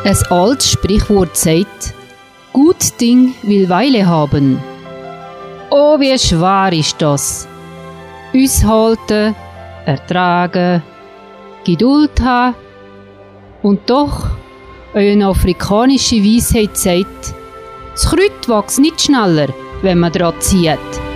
Ein altes Sprichwort sagt, gut Ding will Weile haben. Oh, wie schwer ist das? Aushalten, ertragen, Geduld haben. Und doch, eine afrikanische Weisheit sagt, das Kreuz wächst nicht schneller, wenn man daran zieht.